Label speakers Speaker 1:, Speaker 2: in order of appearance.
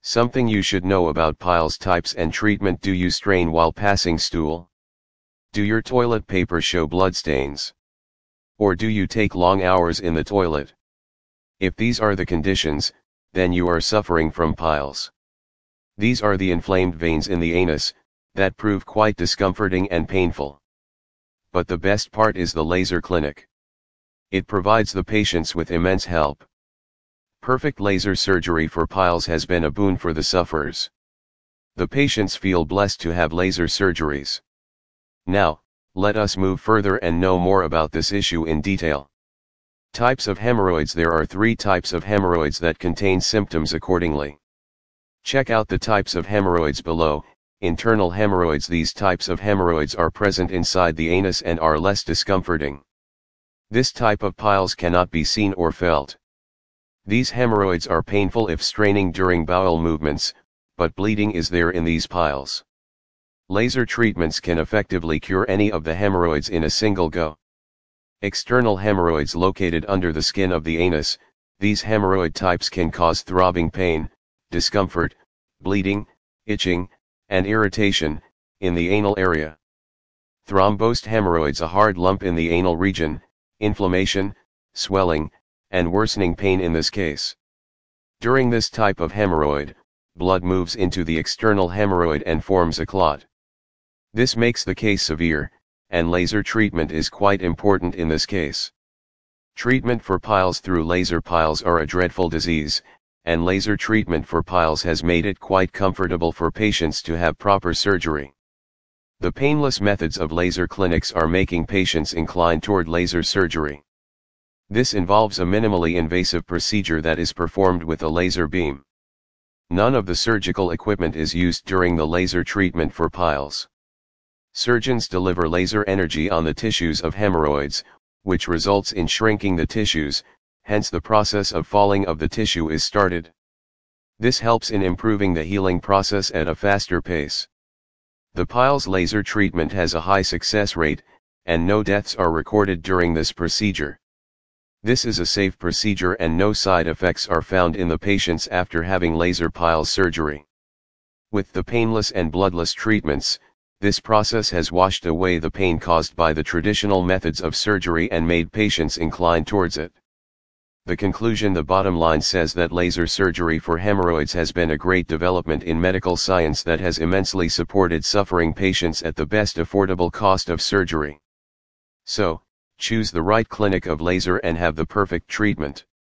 Speaker 1: Something you should know about piles types and treatment. Do you strain while passing stool? Do your toilet paper show bloodstains? Or do you take long hours in the toilet? If these are the conditions, then you are suffering from piles. These are the inflamed veins in the anus, that prove quite discomforting and painful. But the best part is the laser clinic. It provides the patients with immense help. Perfect laser surgery for piles has been a boon for the sufferers. The patients feel blessed to have laser surgeries. Now, let us move further and know more about this issue in detail. Types of hemorrhoids. There are 3 types of hemorrhoids that contain symptoms accordingly. Check out the types of hemorrhoids below. Internal hemorrhoids. These types of hemorrhoids are present inside the anus and are less discomforting. This type of piles cannot be seen or felt. These hemorrhoids are painful if straining during bowel movements, but bleeding is there in these piles. Laser treatments can effectively cure any of the hemorrhoids in a single go. External hemorrhoids located under the skin of the anus. These hemorrhoid types can cause throbbing pain, discomfort, bleeding, itching, and irritation in the anal area. Thrombosed hemorrhoids. A hard lump in the anal region, inflammation, swelling, and worsening pain in this case. During this type of hemorrhoid, blood moves into the external hemorrhoid and forms a clot. This makes the case severe, and laser treatment is quite important in this case. Treatment for piles. Through laser. Piles are a dreadful disease, and laser treatment for piles has made it quite comfortable for patients to have proper surgery. The painless methods of laser clinics are making patients inclined toward laser surgery. This involves a minimally invasive procedure that is performed with a laser beam. None of the surgical equipment is used during the laser treatment for piles. Surgeons deliver laser energy on the tissues of hemorrhoids, which results in shrinking the tissues, hence the process of falling of the tissue is started. This helps in improving the healing process at a faster pace. The piles laser treatment has a high success rate, and no deaths are recorded during this procedure. This is a safe procedure and no side effects are found in the patients after having laser piles surgery. With the painless and bloodless treatments, this process has washed away the pain caused by the traditional methods of surgery and made patients inclined towards it. The conclusion. The bottom line says that laser surgery for hemorrhoids has been a great development in medical science that has immensely supported suffering patients at the best affordable cost of surgery. So, choose the right clinic of laser and have the perfect treatment.